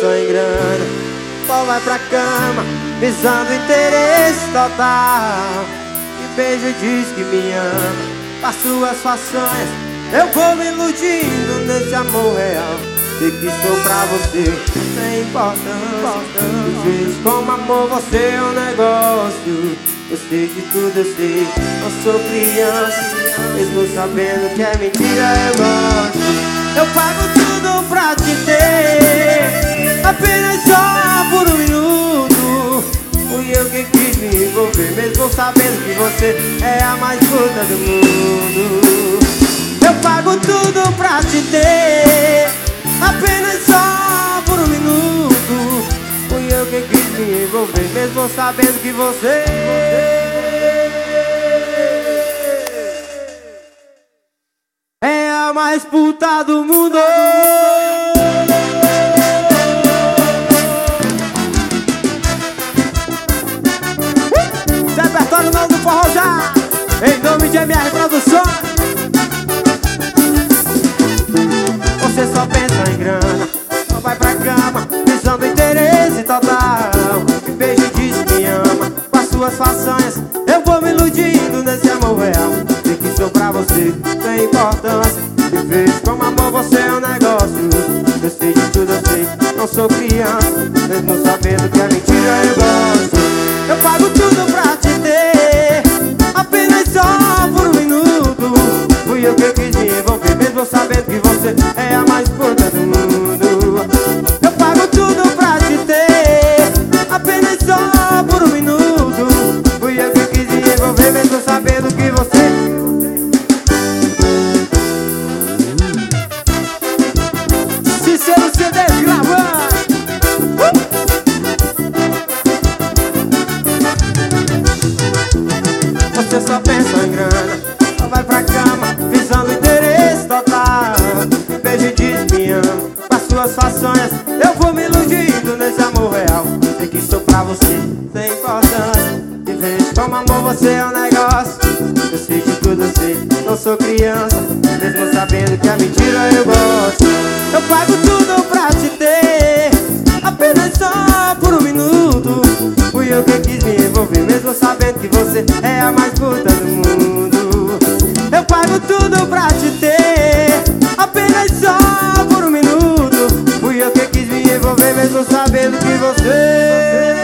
pensa em grana, só vai pra cama visando interesse total. Me beija e diz que me ama, faz suas façanhas, eu vou me iludindo nesse amor real. Sei que estou pra você, sem importância. Vezes como amor você é um negócio. Eu sei de tudo, eu sei, não sou criança. Mesmo sabendo que é mentira, eu gosto. Eu pago tudo pra te ter, apenas só por um minuto. Fui eu que quis me envolver, mesmo sabendo que você é a mais puta do mundo. Eu pago tudo pra te ter, apenas só por um minuto. Fui eu que quis me envolver, mesmo sabendo que você é a mais puta do mundo. Repertório novo do forró já, em nome de MR Produções. Você só pensa em grana, só vai pra cama visando interesse total. Me beija e diz que me ama, com as suas façanhas eu vou me iludindo nesse amor real. Sei que sou pra você, sem importância. De vez como amor você é um negócio. Eu sei de tudo, eu sei, não sou criança. Mesmo sabendo que é mentira, eu gosto. Eu pago tudo pra te ter, apenas só por um minuto. Fui eu que quis me envolver, mesmo sabendo que você é a mais puta do mundo. Eu pago tudo pra te ter, apenas só por um minuto. Fui eu que quis me envolver, mesmo sabendo que você Sincero CD gravando. Você só pensa em grana, só vai pra cama visando interesse total. Beijo e diz me ama, com as suas façanhas eu vou me iludindo nesse amor real. Sei que sou pra você, sem importância. De vez como amor você é um negócio. Eu sei de tudo, eu sei, não sou criança. Mesmo sabendo que é mentira, eu gosto. Eu pago tudo pra te ter, apenas só por um minuto. Fui eu que quis me envolver, mesmo sabendo que você é a mais puta do mundo. Eu pago tudo pra te ter, apenas só por um minuto. Fui eu que quis me envolver, mesmo sabendo que você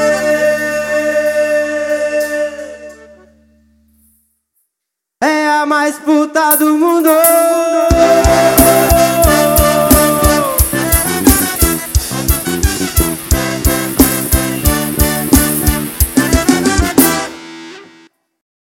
é a mais puta do mundo.